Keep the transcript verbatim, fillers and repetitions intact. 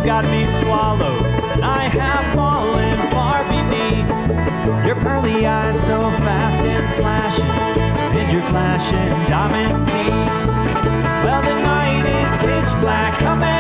you've got me swallowed. I have fallen far beneath your pearly eyes, so fast and slashing, and your flashing diamond teeth. Well, the night is pitch black, come